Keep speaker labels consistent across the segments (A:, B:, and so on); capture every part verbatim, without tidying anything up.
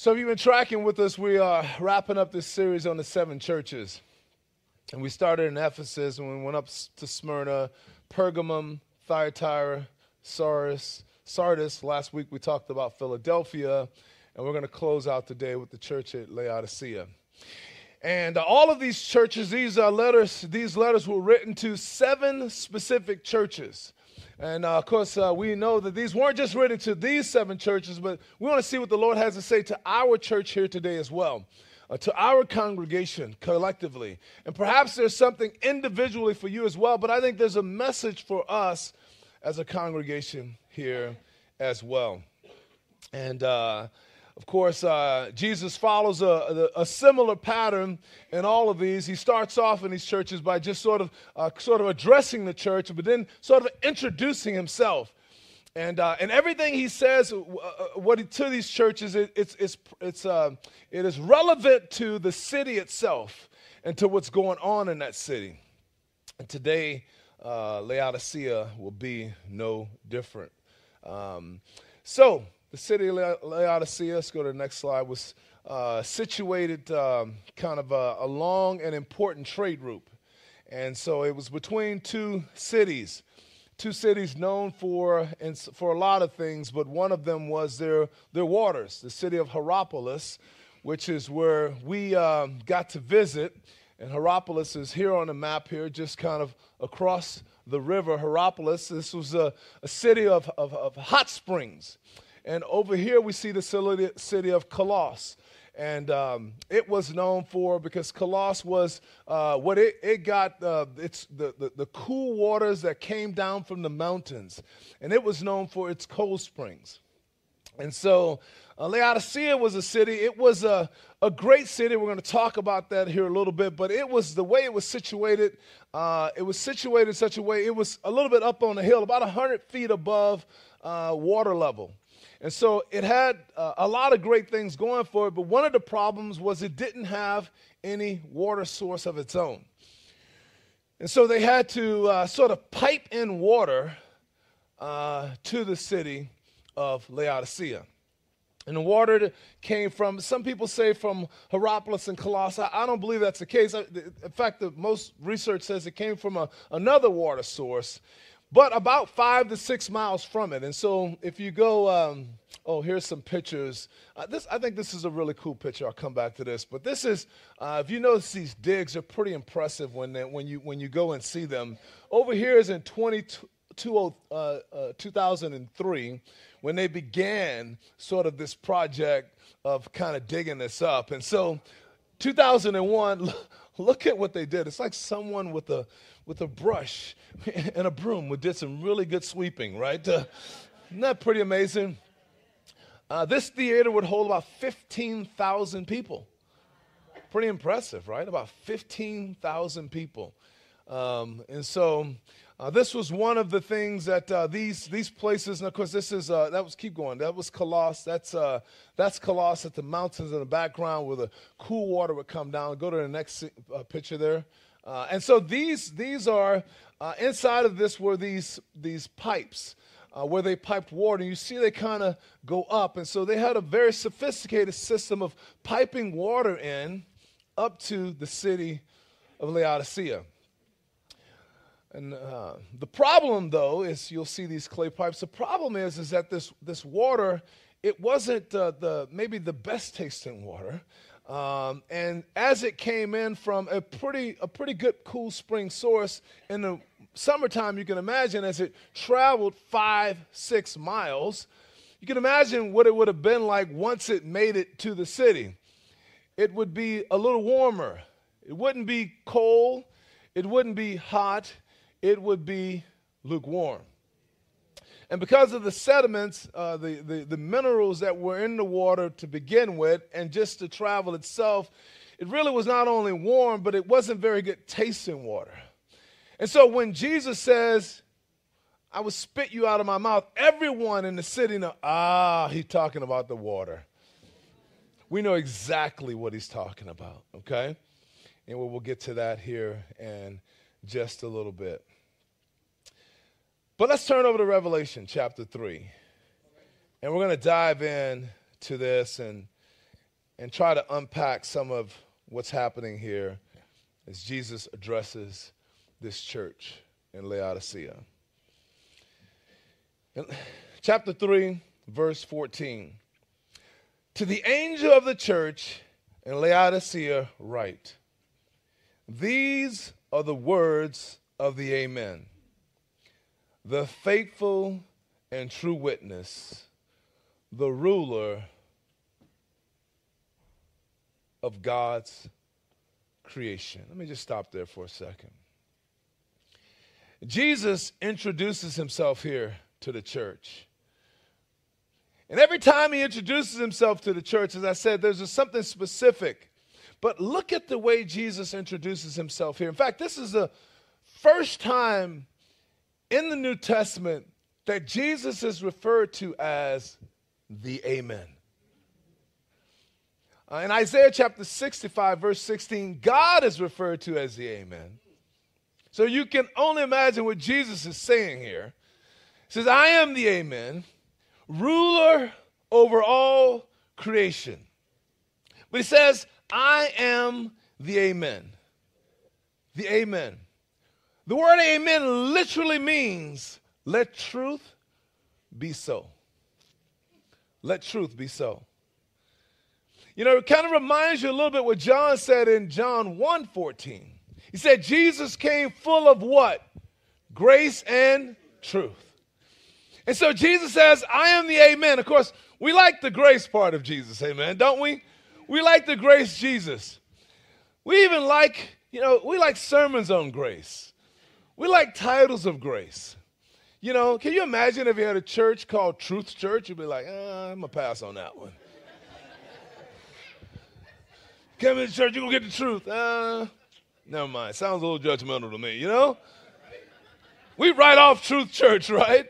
A: So if you've been tracking with us, we are wrapping up this series on the seven churches. And we started in Ephesus and we went up to Smyrna, Pergamum, Thyatira, Sardis. Sardis. Last week we talked about Philadelphia, and we're going to close out today with the church at Laodicea. And uh, all of these churches, these uh, letters, these letters were written to seven specific churches. And, uh, of course, uh, we know that these weren't just written to these seven churches, but we want to see what the Lord has to say to our church here today as well, uh, to our congregation collectively. And perhaps there's something individually for you as well, but I think there's a message for us as a congregation here as well. And, uh, of course, uh, Jesus follows a, a, a similar pattern in all of these. He starts off in these churches by just sort of uh, sort of addressing the church, but then sort of introducing himself. And uh, and everything he says, uh, what he, to these churches, it, it's it's it's uh, it is relevant to the city itself and to what's going on in that city. And today, uh, Laodicea will be no different. Um, so. The city of Laodicea, let's go to the next slide, was uh, situated um, kind of uh, along an important trade route. And so it was between two cities, two cities known for and for a lot of things, but one of them was their, their waters, the city of Hierapolis, which is where we um, got to visit. And Hierapolis is here on the map here, just kind of across the river, Hierapolis. This was a, a city of, of, of hot springs. And over here we see the city of Colossus. And um, it was known for, because Colossus was uh, what it, it got, uh, it's the, the, the cool waters that came down from the mountains. And it was known for its cold springs. And so uh, Laodicea was a city. It was a, a great city. We're going to talk about that here a little bit. But it was the way it was situated. Uh, it was situated in such a way, it was a little bit up on the hill, about one hundred feet above uh, water level. And so it had uh, a lot of great things going for it, but one of the problems was it didn't have any water source of its own. And so they had to uh, sort of pipe in water uh, to the city of Laodicea. And the water that came from, some people say from Hierapolis and Colossus. I don't believe that's the case. In fact, the most research says it came from a, another water source, but about five to six miles from it. And so if you go, um, oh, here's some pictures. Uh, this, I think this is a really cool picture. I'll come back to this. But this is, uh, if you notice these digs, they're pretty impressive when, they, when, you, when you go and see them. Over here is in two thousand three when they began sort of this project of kind of digging this up. And so two thousand one, look at what they did. It's like someone with a with a brush and a broom did some really good sweeping, right? Uh, isn't that pretty amazing? Uh, this theater would hold about fifteen thousand people. Pretty impressive, right? About fifteen thousand people. Um, and so uh, this was one of the things that uh, these these places, and of course this is, uh, that was, keep going, that was Colossus. That's, uh, that's Colossus at the mountains in the background where the cool water would come down. Go to the next uh, picture there. Uh, and so these these are, uh, inside of this were these, these pipes uh, where they piped water. And you see they kind of go up. And so they had a very sophisticated system of piping water in up to the city of Laodicea. And uh, the problem, though, is you'll see these clay pipes. The problem is, is that this, this water, it wasn't uh, the maybe the best tasting water. Um, and as it came in from a pretty a pretty good cool spring source in the summertime, you can imagine as it traveled five, six miles, you can imagine what it would have been like once it made it to the city. It would be a little warmer. It wouldn't be cold. It wouldn't be hot. It would be lukewarm. And because of the sediments, uh, the, the, the minerals that were in the water to begin with, and just the travel itself, it really was not only warm, but it wasn't very good tasting water. And so when Jesus says, I will spit you out of my mouth, everyone in the city know, ah, he's talking about the water. We know exactly what he's talking about, okay? And we'll, we'll get to that here in just a little bit. But let's turn over to Revelation chapter three. And we're going to dive in to this. And and try to unpack some of what's happening here as Jesus addresses this church in Laodicea. In chapter three, verse fourteen. To the angel of the church in Laodicea write, these are the words of the Amen, the faithful and true witness, the ruler of God's creation. Let me just stop there for a second. Jesus introduces himself here to the church. And every time he introduces himself to the church, as I said, there's just something specific. But look at the way Jesus introduces himself here. In fact, this is the first time in the New Testament that Jesus is referred to as the Amen. Uh, in Isaiah chapter sixty-five, verse sixteen, God is referred to as the Amen. So you can only imagine what Jesus is saying here. He says, I am the Amen, ruler over all creation. But he says, I am the Amen. The Amen. The word Amen literally means, let truth be so. Let truth be so. You know, it kind of reminds you a little bit what John said in John one fourteen. He said, Jesus came full of what? Grace and truth. And so Jesus says, I am the Amen. Of course, we like the grace part of Jesus, amen, don't we? We like the grace Jesus. We even like, you know, we like sermons on grace. We like titles of grace. You know, can you imagine if you had a church called Truth Church? You'd be like, uh, I'm going to pass on that one. Come into church, you're going to get the truth. Uh, never mind. Sounds a little judgmental to me, you know? We write off Truth Church, right?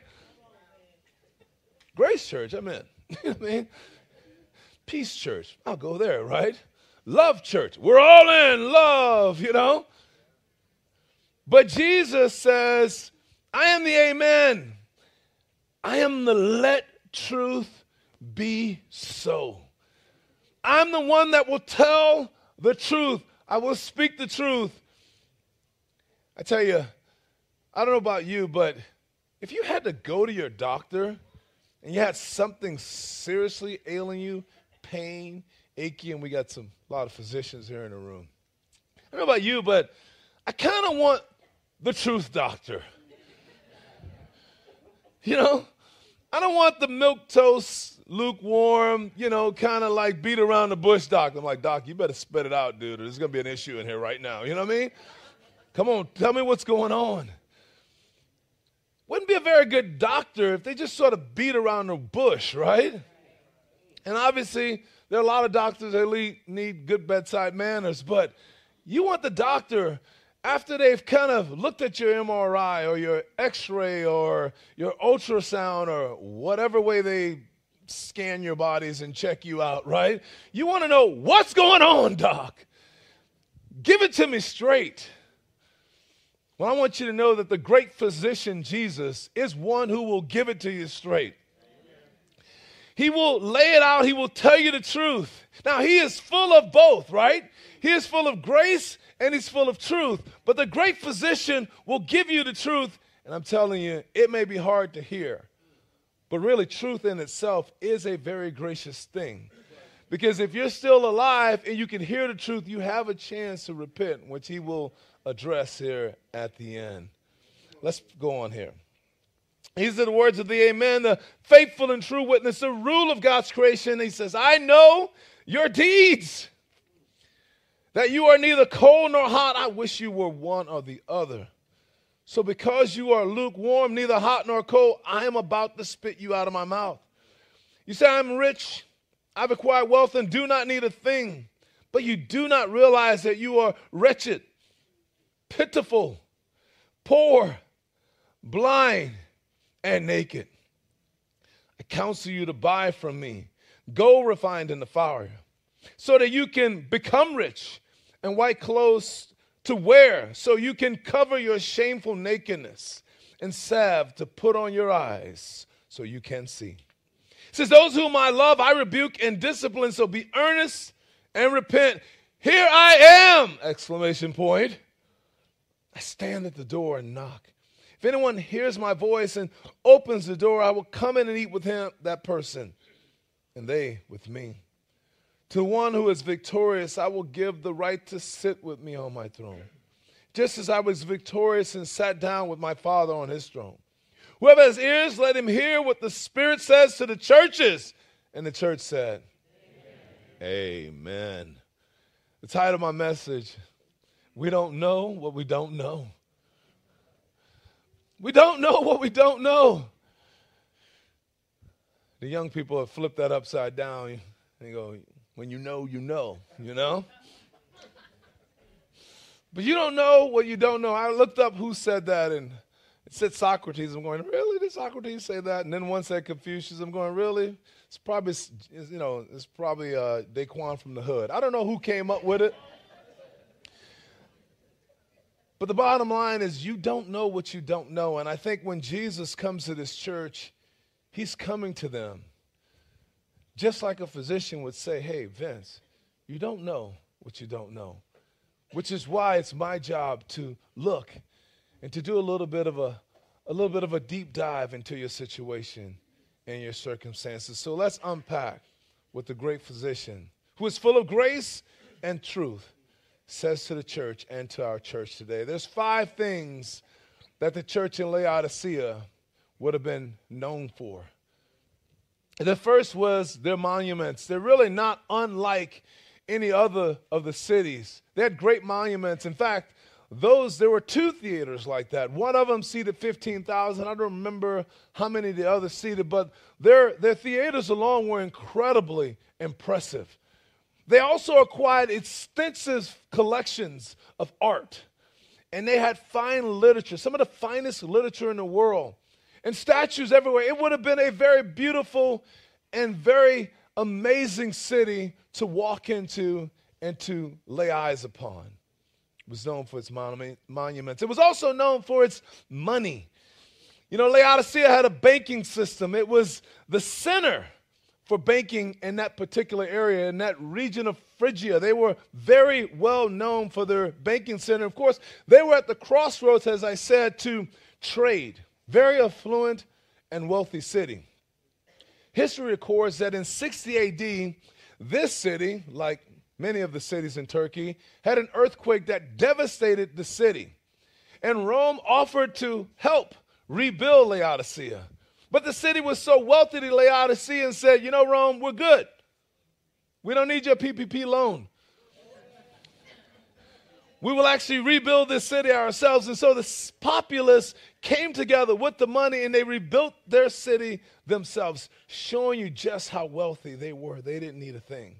A: Grace Church, I'm in. You know what I mean? Peace Church, I'll go there, right? Love Church, we're all in love, you know? But Jesus says, I am the Amen. I am the let truth be so. I'm the one that will tell the truth. I will speak the truth. I tell you, I don't know about you, but if you had to go to your doctor and you had something seriously ailing you, pain, achy, and we got some a lot of physicians here in the room. I don't know about you, but I kind of want the truth doctor. You know, I don't want the milquetoast, lukewarm, you know, kind of like beat around the bush doctor. I'm like, Doc, you better spit it out, dude, or there's going to be an issue in here right now. You know what I mean? Come on, tell me what's going on. Wouldn't be a very good doctor if they just sort of beat around the bush, right? And obviously, there are a lot of doctors that need good bedside manners, but you want the doctor, after they've kind of looked at your M R I or your x-ray or your ultrasound or whatever way they scan your bodies and check you out, right? You want to know, what's going on, doc? Give it to me straight. Well, I want you to know that the great physician, Jesus, is one who will give it to you straight. He will lay it out. He will tell you the truth. Now, he is full of both, right? He is full of grace and he's full of truth. But the great physician will give you the truth. And I'm telling you, it may be hard to hear. But really, truth in itself is a very gracious thing. Because if you're still alive and you can hear the truth, you have a chance to repent, which he will address here at the end. Let's go on here. These are the words of the Amen, the faithful and true witness, the rule of God's creation. He says, I know your deeds, that you are neither cold nor hot. I wish you were one or the other. So because you are lukewarm, neither hot nor cold, I am about to spit you out of my mouth. You say, I'm rich, I've acquired wealth and do not need a thing. But you do not realize that you are wretched, pitiful, poor, blind, and naked. I counsel you to buy from me gold refined in the fire, so that you can become rich, and white clothes to wear, so you can cover your shameful nakedness, and salve to put on your eyes, so you can see. It says, those whom I love, I rebuke and discipline, so be earnest and repent. Here I am! Exclamation point. I stand at the door and knock. If anyone hears my voice and opens the door, I will come in and eat with him, that person, and they with me. To one who is victorious, I will give the right to sit with me on my throne, just as I was victorious and sat down with my Father on his throne. Whoever has ears, let him hear what the Spirit says to the churches. And the church said, Amen. Amen. The title of my message, we don't know what we don't know. We don't know what we don't know. The young people have flipped that upside down. They go, when you know, you know, you know? But you don't know what you don't know. I looked up who said that, and it said Socrates. I'm going, really? Did Socrates say that? And then one said Confucius. I'm going, really? It's probably, you know, it's probably uh, Daquan from the hood. I don't know who came up with it. But the bottom line is you don't know what you don't know. And I think when Jesus comes to this church, he's coming to them just like a physician would say, hey, Vince, you don't know what you don't know, which is why it's my job to look and to do a little bit of a, a little bit of a deep dive into your situation and your circumstances. So let's unpack what the great physician, who is full of grace and truth, says to the church and to our church today. There's five things that the church in Laodicea would have been known for. The first was their monuments. They're really not unlike any other of the cities. They had great monuments. In fact, those there were two theaters like that. One of them seated fifteen thousand. I don't remember how many the others seated, but their, their theaters alone were incredibly impressive. They also acquired extensive collections of art, and they had fine literature, some of the finest literature in the world, and statues everywhere. It would have been a very beautiful and very amazing city to walk into and to lay eyes upon. It was known for its monu- monuments. It was also known for its money. You know, Laodicea had a banking system. It was the center for banking in that particular area, in that region of Phrygia. They were very well known for their banking center. Of course, they were at the crossroads, as I said, to trade. Very affluent and wealthy city. History records that in sixty A D, this city, like many of the cities in Turkey, had an earthquake that devastated the city. And Rome offered to help rebuild Laodicea. But the city was so wealthy, the Laodiceans said, you know, Rome, we're good. We don't need your P P P loan. We will actually rebuild this city ourselves. And so the populace came together with the money and they rebuilt their city themselves, showing you just how wealthy they were. They didn't need a thing.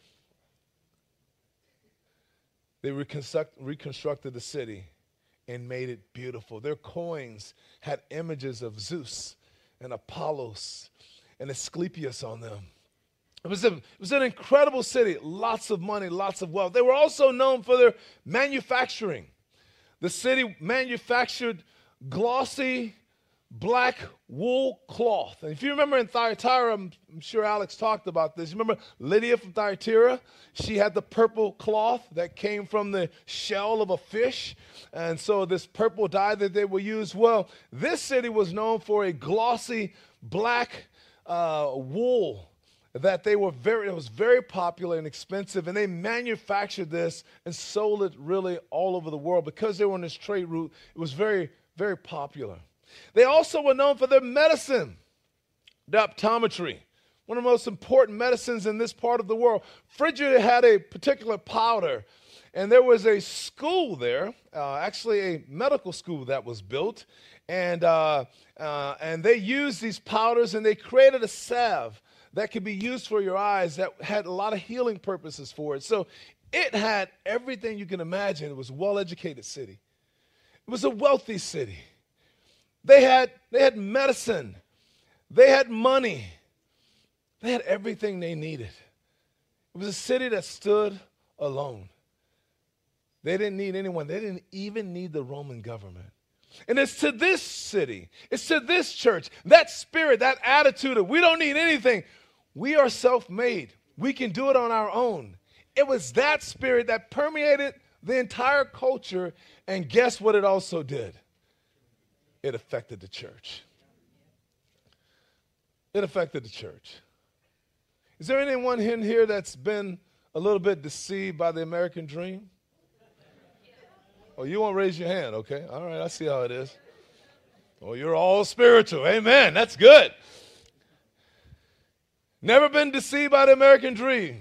A: They reconstruct, reconstructed the city and made it beautiful. Their coins had images of Zeus and Apollos and Asclepius on them. It was, a, it was an incredible city, lots of money, lots of wealth. They were also known for their manufacturing. The city manufactured glossy black wool cloth. And if you remember in Thyatira, I'm, I'm sure Alex talked about this. You remember Lydia from Thyatira? She had the purple cloth that came from the shell of a fish. And so this purple dye that they would use, well, this city was known for a glossy black uh, wool that they were very, it was very popular and expensive, and they manufactured this and sold it really all over the world. Because they were on this trade route, it was very, very popular. They also were known for their medicine, the optometry, one of the most important medicines in this part of the world. Phrygia had a particular powder, and there was a school there, uh, actually a medical school that was built, and, uh, uh, and they used these powders, and they created a salve that could be used for your eyes that had a lot of healing purposes for it. So it had everything you can imagine. It was a well-educated city. It was a wealthy city. They had, they had medicine. They had money. They had everything they needed. It was a city that stood alone. They didn't need anyone. They didn't even need the Roman government. And it's to this city, it's to this church, that spirit, that attitude of we don't need anything. We are self-made. We can do it on our own. It was that spirit that permeated the entire culture, and guess what it also did? It affected the church. It affected the church. Is there anyone in here that's been a little bit deceived by the American dream? Oh, you won't raise your hand, okay? All right, I see how it is. Oh, you're all spiritual. Amen. That's good. Never been deceived by the American dream.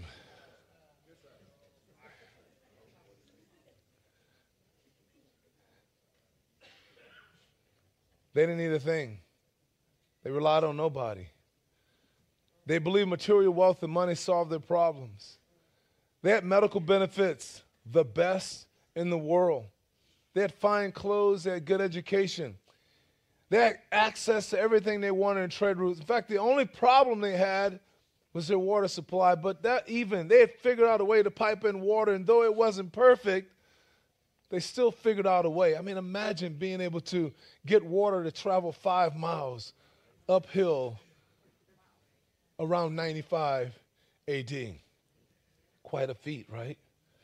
A: They didn't need a thing. They relied on nobody. They believed material wealth and money solved their problems. They had medical benefits, the best in the world. They had fine clothes, they had good education. They had access to everything they wanted in trade routes. In fact, the only problem they had was their water supply, but that even, they had figured out a way to pipe in water, and though it wasn't perfect, they still figured out a way. I mean, imagine being able to get water to travel five miles uphill around ninety-five A D. Quite a feat, right?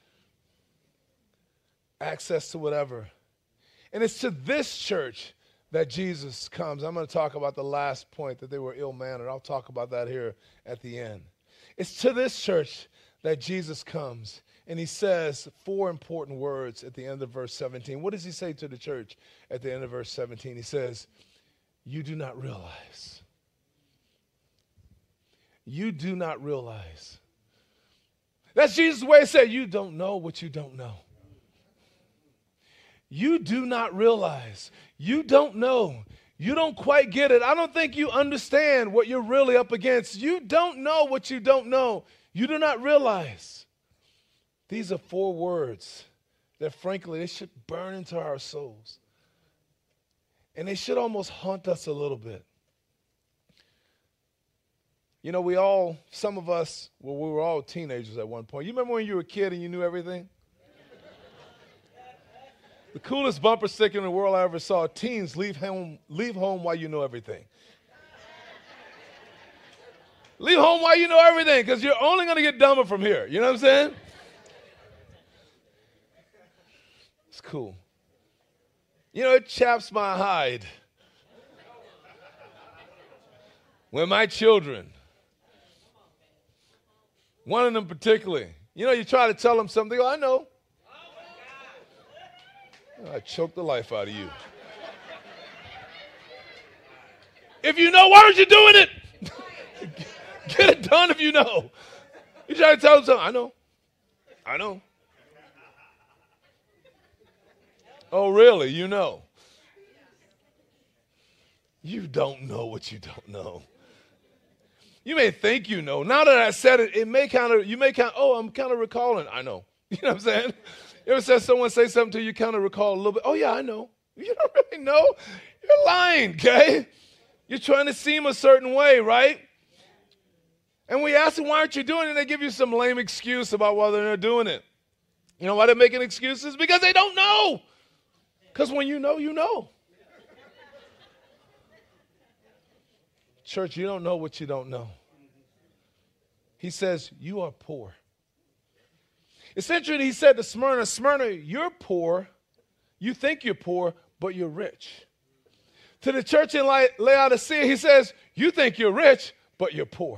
A: Access to whatever. And it's to this church that Jesus comes. I'm going to talk about the last point, that they were ill-mannered. I'll talk about that here at the end. It's to this church that Jesus comes, and he says four important words at the end of verse seventeen. What does he say to the church at the end of verse seventeen? He says, you do not realize. You do not realize. That's Jesus' way of saying, you don't know what you don't know. You do not realize. You don't know. You don't quite get it. I don't think you understand what you're really up against. You don't know what you don't know. You do not realize. These are four words that, frankly, they should burn into our souls. And they should almost haunt us a little bit. You know, we all, some of us, well, we were all teenagers at one point. You remember when you were a kid and you knew everything? The coolest bumper sticker in the world I ever saw, teens, leave home, leave home while you know everything. Leave home while you know everything, because you're only going to get dumber from here. You know what I'm saying? It's cool. You know, it chaps my hide when my children, one of them particularly, you know, you try to tell them something, they go, I know. I choked the life out of you. If you know, why aren't you doing it? Get it done if you know. You try to tell them something, I know. I know. Oh, really? You know. You don't know what you don't know. You may think you know. Now that I said it, it may kind of, you may kind of, oh, I'm kind of recalling. I know. You know what I'm saying? You ever said someone say something to you, you kind of recall a little bit? Oh, yeah, I know. You don't really know. You're lying, okay? You're trying to seem a certain way, right? And we ask them, why aren't you doing it? And they give you some lame excuse about why they're not doing it. You know why they're making excuses? Because they don't know. Because when you know, you know. Church, you don't know what you don't know. He says, you are poor. It's interesting, he said to Smyrna, Smyrna, you're poor. You think you're poor, but you're rich. To the church in La- Laodicea, he says, you think you're rich, but you're poor.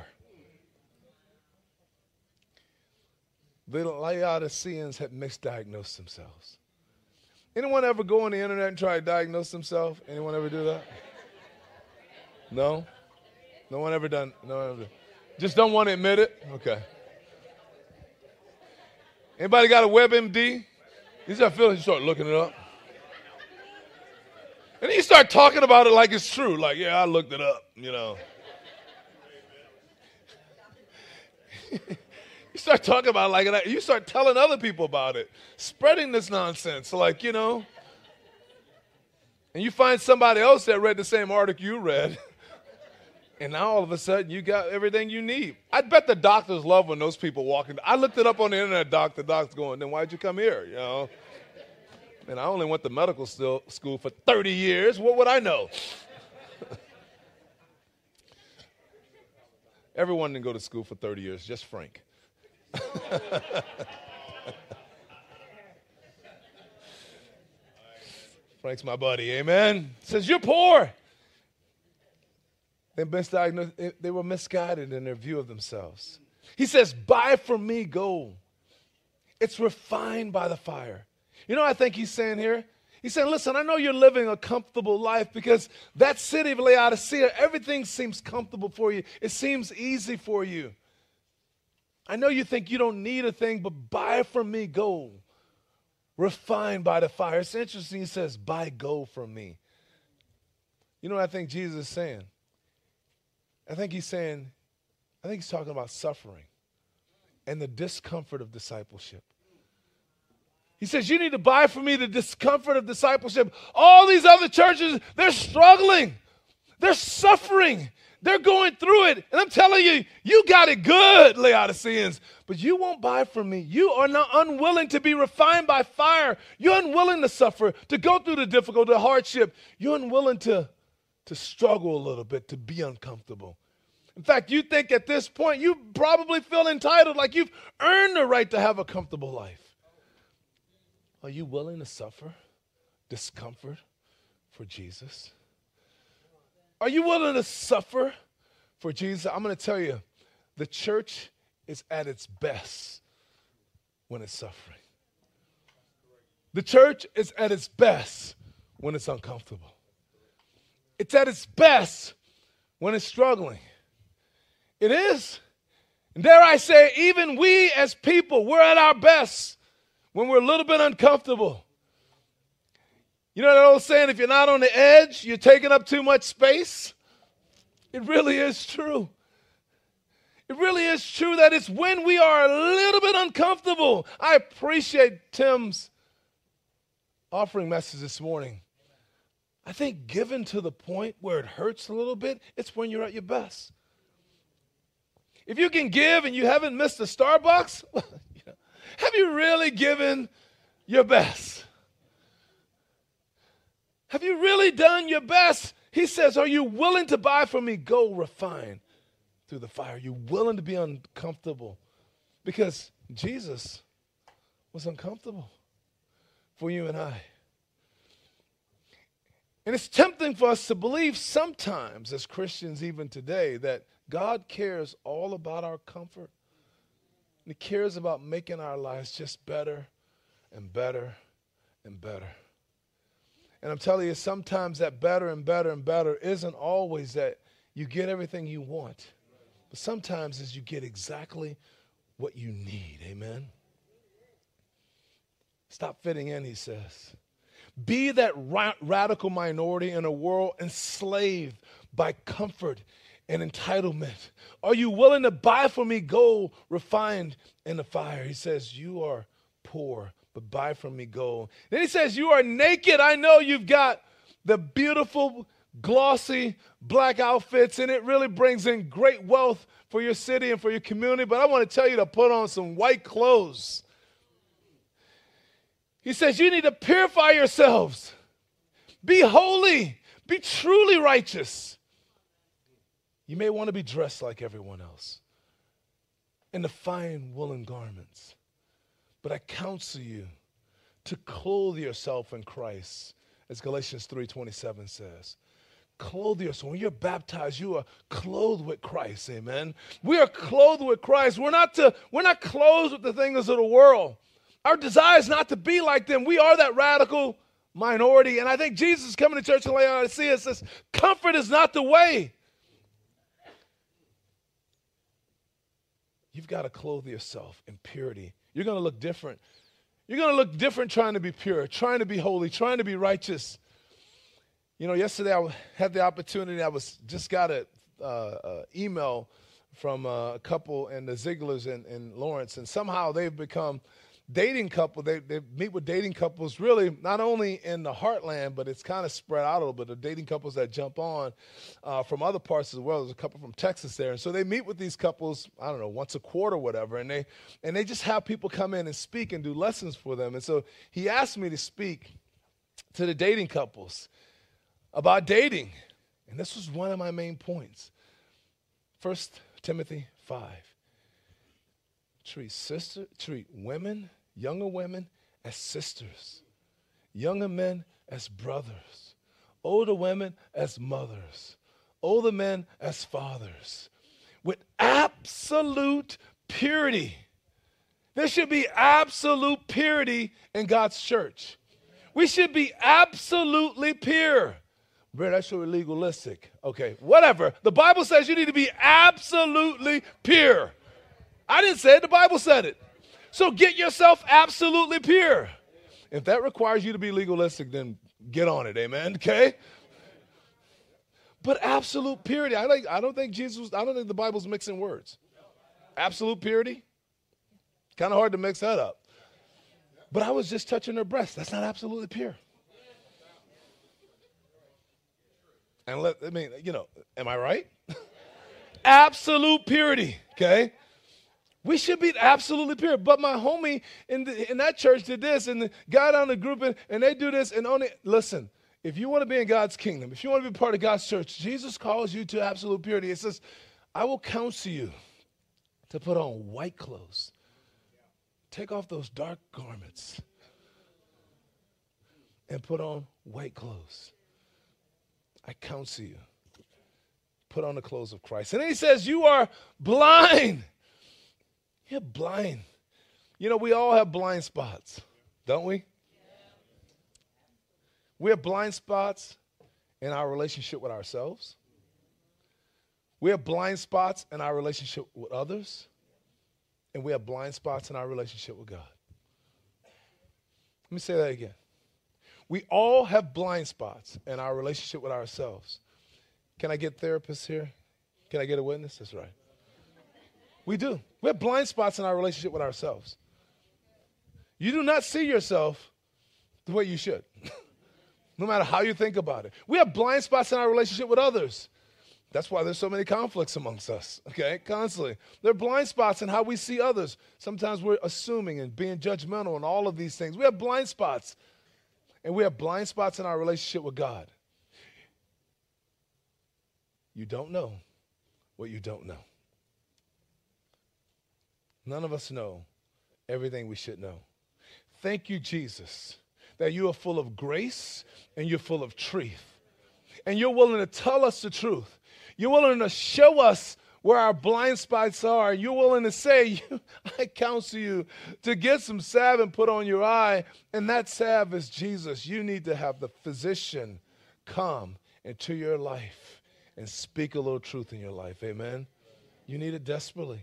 A: The Laodiceans had misdiagnosed themselves. Anyone ever go on the internet and try to diagnose themselves? Anyone ever do that? No? No one ever done? No one ever done. Just don't want to admit it? Okay. Anybody got a WebMD? You start feeling, you start looking it up. And then you start talking about it like it's true. Like, yeah, I looked it up, you know. You start talking about it like that. You start telling other people about it. Spreading this nonsense. Like, you know. And you find somebody else that read the same article you read. And now all of a sudden you got everything you need. I bet the doctors love when those people walk in. I looked it up on the internet, doc. The doc's going, then why'd you come here? You know. And I only went to medical still, school for thirty years. What would I know? Everyone didn't go to school for thirty years, just Frank. Frank's my buddy, amen. Says, you're poor. They misdiagnosed, they were misguided in their view of themselves. He says, buy from me gold. It's refined by the fire. You know what I think he's saying here? He's saying, listen, I know you're living a comfortable life because that city of Laodicea, everything seems comfortable for you. It seems easy for you. I know you think you don't need a thing, but buy from me gold, refined by the fire. It's interesting. He says, buy gold from me. You know what I think Jesus is saying? I think he's saying, I think he's talking about suffering and the discomfort of discipleship. He says, you need to buy from me the discomfort of discipleship. All these other churches, they're struggling. They're suffering. They're going through it. And I'm telling you, you got it good, Laodiceans. But you won't buy from me. You are not unwilling to be refined by fire. You're unwilling to suffer, to go through the difficult, the hardship. You're unwilling to, to struggle a little bit, to be uncomfortable. In fact, you think at this point, you probably feel entitled, like you've earned the right to have a comfortable life. Are you willing to suffer discomfort for Jesus? Are you willing to suffer for Jesus? I'm going to tell you, the church is at its best when it's suffering. The church is at its best when it's uncomfortable. It's at its best when it's struggling. It is. And dare I say, even we as people, we're at our best when we're a little bit uncomfortable. You know that old saying, if you're not on the edge, you're taking up too much space? It really is true. It really is true that it's when we are a little bit uncomfortable. I appreciate Tim's offering message this morning. I think given to the point where it hurts a little bit, it's when you're at your best. If you can give and you haven't missed a Starbucks, have you really given your best? Have you really done your best? He says, are you willing to buy from me gold refined through the fire? Are you willing to be uncomfortable? Because Jesus was uncomfortable for you and I. And it's tempting for us to believe sometimes as Christians even today that God cares all about our comfort. And he cares about making our lives just better and better and better. And I'm telling you, sometimes that better and better and better isn't always that you get everything you want. But sometimes is you get exactly what you need. Amen? Stop fitting in, he says. Be that ra- radical minority in a world enslaved by comfort and entitlement. Are you willing to buy from me gold refined in the fire? He says, you are poor, but buy from me gold. Then he says, you are naked. I know you've got the beautiful, glossy black outfits, and it really brings in great wealth for your city and for your community, but I want to tell you to put on some white clothes. He says, you need to purify yourselves. Be holy. Be truly righteous. You may want to be dressed like everyone else in the fine woolen garments. But I counsel you to clothe yourself in Christ, as Galatians three twenty-seven says. Clothe yourself. When you're baptized, you are clothed with Christ, amen? We are clothed with Christ. We're not, to, we're not clothed with the things of the world. Our desire is not to be like them. We are that radical minority. And I think Jesus is coming to church in Laodicea and says, comfort is not the way. You've got to clothe yourself in purity. You're going to look different. You're going to look different trying to be pure, trying to be holy, trying to be righteous. You know, yesterday I had the opportunity, I was just got an uh, uh, email from uh, a couple in the Zieglers in, in Lawrence, and somehow they've become dating couple. They, they meet with dating couples really not only in the heartland, but it's kind of spread out a little bit. The dating couples that jump on uh, from other parts of the world. There's a couple from Texas there. And so they meet with these couples, I don't know, once a quarter or whatever. And they, and they just have people come in and speak and do lessons for them. And so he asked me to speak to the dating couples about dating. And this was one of my main points. First Timothy five. treat sister, treat women, younger women as sisters, younger men as brothers, older women as mothers, older men as fathers, with absolute purity. There should be absolute purity in God's church. We should be absolutely pure. Bro, that's so legalistic. Okay, whatever. The Bible says you need to be absolutely pure. I didn't say it. The Bible said it. So get yourself absolutely pure. If that requires you to be legalistic, then get on it. Amen. Okay? But absolute purity. I, like, I don't think Jesus, I don't think the Bible's mixing words. Absolute purity? Kind of hard to mix that up. But I was just touching her breast. That's not absolutely pure. And let, I mean, you know, am I right? Absolute purity, okay? We should be absolutely pure. But my homie in, the, in that church did this and got on the group and, and they do this and only, listen, if you want to be in God's kingdom, if you want to be part of God's church, Jesus calls you to absolute purity. It says, I will counsel you to put on white clothes. Take off those dark garments and put on white clothes. I counsel you. Put on the clothes of Christ. And then he says, you are blind. You're blind. You know, we all have blind spots, don't we? We have blind spots in our relationship with ourselves. We have blind spots in our relationship with others. And we have blind spots in our relationship with God. Let me say that again. We all have blind spots in our relationship with ourselves. Can I get therapists here? Can I get a witness? That's right. We do. We have blind spots in our relationship with ourselves. You do not see yourself the way you should, no matter how you think about it. We have blind spots in our relationship with others. That's why there's so many conflicts amongst us, okay, constantly. There are blind spots in how we see others. Sometimes we're assuming and being judgmental and all of these things. We have blind spots. And we have blind spots in our relationship with God. You don't know what you don't know. None of us know everything we should know. Thank you, Jesus, that you are full of grace and you're full of truth. And you're willing to tell us the truth. You're willing to show us where our blind spots are. You're willing to say, I counsel you to get some salve and put on your eye, and that salve is Jesus. You need to have the physician come into your life and speak a little truth in your life. Amen? You need it desperately.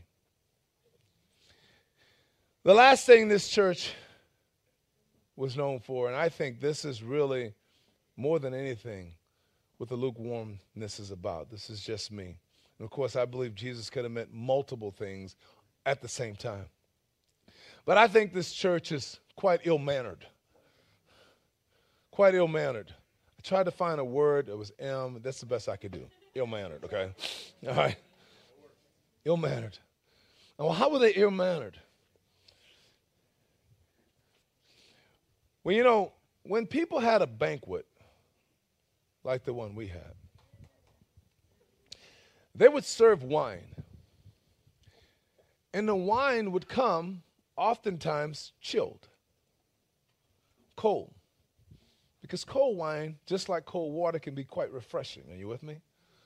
A: The last thing this church was known for, and I think this is really more than anything what the lukewarmness is about. This is just me. And of course, I believe Jesus could have meant multiple things at the same time. But I think this church is quite ill-mannered. Quite ill-mannered. I tried to find a word that was M. That's the best I could do. Ill-mannered, okay? All right? Ill-mannered. Well, how were they ill-mannered? Well, you know, when people had a banquet like the one we had, they would serve wine. And the wine would come oftentimes chilled, cold. Because cold wine, just like cold water, can be quite refreshing. Are you with me?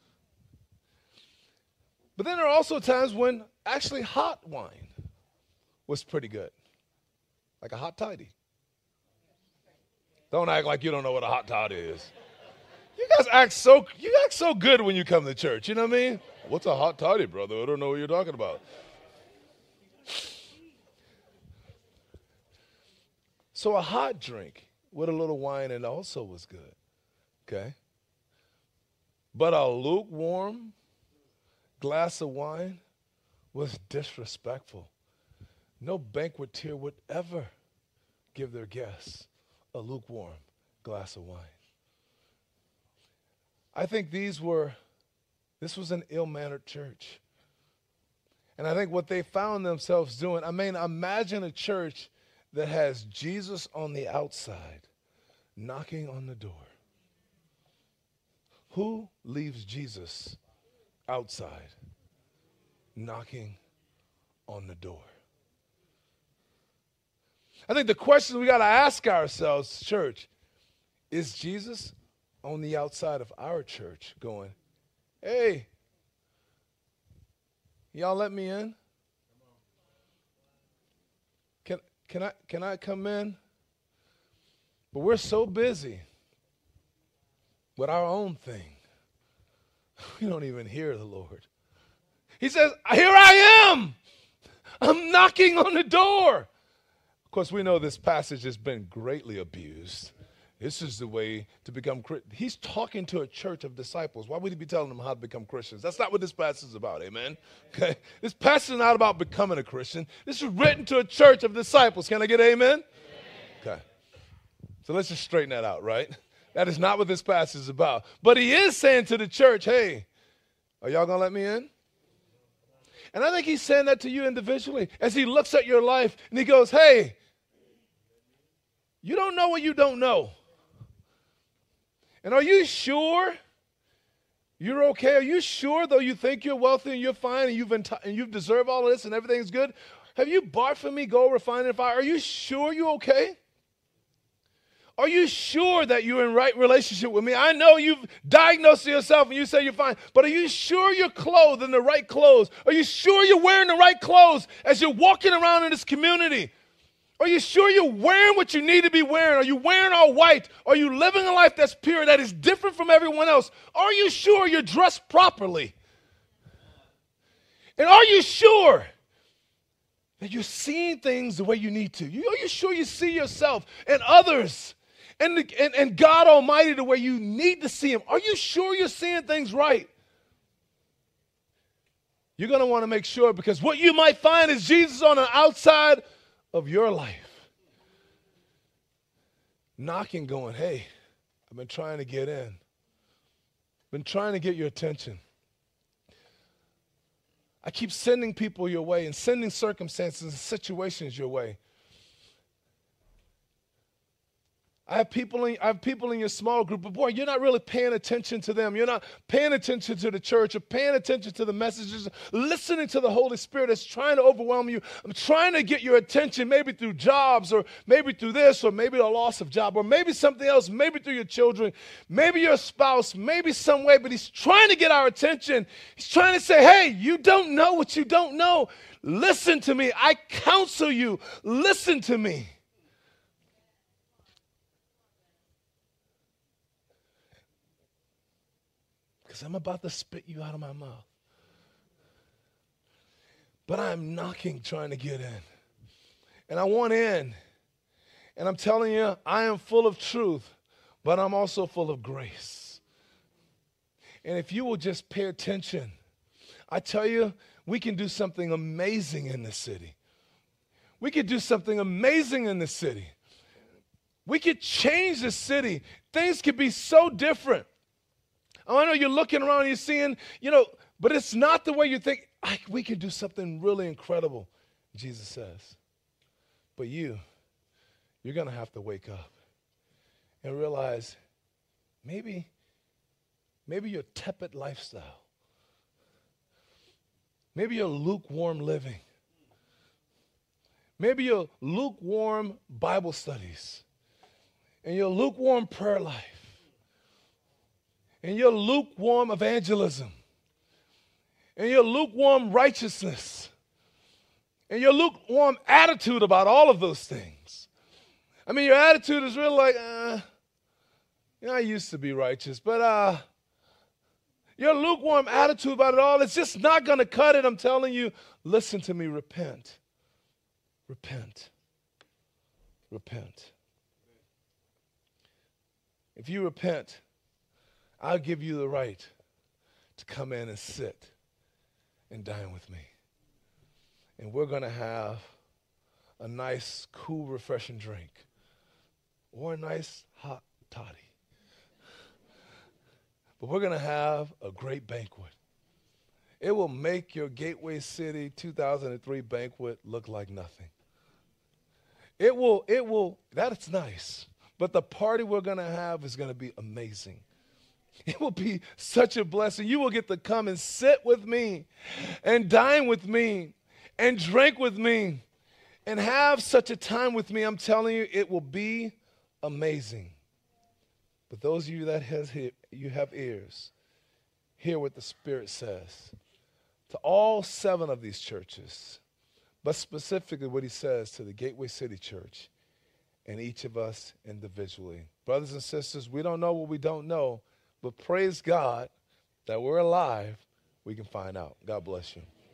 A: But then there are also times when actually hot wine was pretty good, like a hot toddy. Don't act like you don't know what a hot toddy is. You guys act so you act so good when you come to church. You know what I mean? What's a hot toddy, brother? I don't know what you're talking about. So a hot drink with a little wine in it also was good. Okay? But a lukewarm glass of wine was disrespectful. No banqueteer would ever give their guests a lukewarm glass of wine. I think these were, this was an ill-mannered church. And I think what they found themselves doing, I mean, imagine a church that has Jesus on the outside, knocking on the door. Who leaves Jesus outside, knocking on the door? I think the question we got to ask ourselves, church, is Jesus on the outside of our church going, hey, y'all let me in? Can, can, I, can I come in? But we're so busy with our own thing, we don't even hear the Lord. He says, here I am. I'm knocking on the door. Of course, we know this passage has been greatly abused. This is the way to become Christian. He's talking to a church of disciples. Why would he be telling them how to become Christians? That's not what this passage is about, amen? Okay? This passage is not about becoming a Christian. This is written to a church of disciples. Can I get amen? Amen. Okay. So let's just straighten that out, right? That is not what this passage is about. But he is saying to the church, hey, are y'all going to let me in? And I think he's saying that to you individually as he looks at your life and he goes, hey, you don't know what you don't know. And are you sure you're okay? Are you sure, though you think you're wealthy and you're fine and you've, enti- and you've deserved all of this and everything's good? Have you bought for me gold refined in fire? Are you sure you're okay? Are you sure that you're in right relationship with me? I know you've diagnosed yourself and you say you're fine, but are you sure you're clothed in the right clothes? Are you sure you're wearing the right clothes as you're walking around in this community? Are you sure you're wearing what you need to be wearing? Are you wearing all white? Are you living a life that's pure, that is different from everyone else? Are you sure you're dressed properly? And are you sure that you're seeing things the way you need to? Are you sure you see yourself and others and, the, and, and God Almighty the way you need to see him? Are you sure you're seeing things right? You're going to want to make sure, because what you might find is Jesus on the outside of your life, knocking, going, hey, I've been trying to get in. Been trying to get your attention. I keep sending people your way and sending circumstances and situations your way. I have people in, I have people in your small group, but boy, you're not really paying attention to them. You're not paying attention to the church or paying attention to the messages, listening to the Holy Spirit that's trying to overwhelm you. I'm trying to get your attention, maybe through jobs or maybe through this or maybe the loss of job or maybe something else, maybe through your children, maybe your spouse, maybe some way, but he's trying to get our attention. He's trying to say, hey, you don't know what you don't know. Listen to me. I counsel you. Listen to me. Because I'm about to spit you out of my mouth. But I'm knocking, trying to get in. And I want in. And I'm telling you, I am full of truth, but I'm also full of grace. And if you will just pay attention, I tell you, we can do something amazing in this city. We could do something amazing in this city. We could change the city. Things could be so different. Oh, I know you're looking around and you're seeing, you know, but it's not the way you think. I, we can do something really incredible, Jesus says. But you, you're going to have to wake up and realize maybe, maybe your tepid lifestyle, maybe your lukewarm living, maybe your lukewarm Bible studies, and your lukewarm prayer life, and your lukewarm evangelism, and your lukewarm righteousness, and your lukewarm attitude about all of those things. I mean, your attitude is really like, uh, you know, I used to be righteous, but uh, your lukewarm attitude about it all, it's just not going to cut it. I'm telling you, listen to me, repent. Repent. Repent. If you repent, I'll give you the right to come in and sit and dine with me. And we're going to have a nice, cool, refreshing drink or a nice hot toddy. But we're going to have a great banquet. It will make your Gateway City two thousand three banquet look like nothing. It will, it will, that's nice. But the party we're going to have is going to be amazing. It will be such a blessing. You will get to come and sit with me and dine with me and drink with me and have such a time with me. I'm telling you, it will be amazing. But those of you that has he- you have ears, hear what the Spirit says to all seven of these churches, but specifically what he says to the Gateway City Church and each of us individually. Brothers and sisters, we don't know what we don't know, but praise God that we're alive, we can find out. God bless you.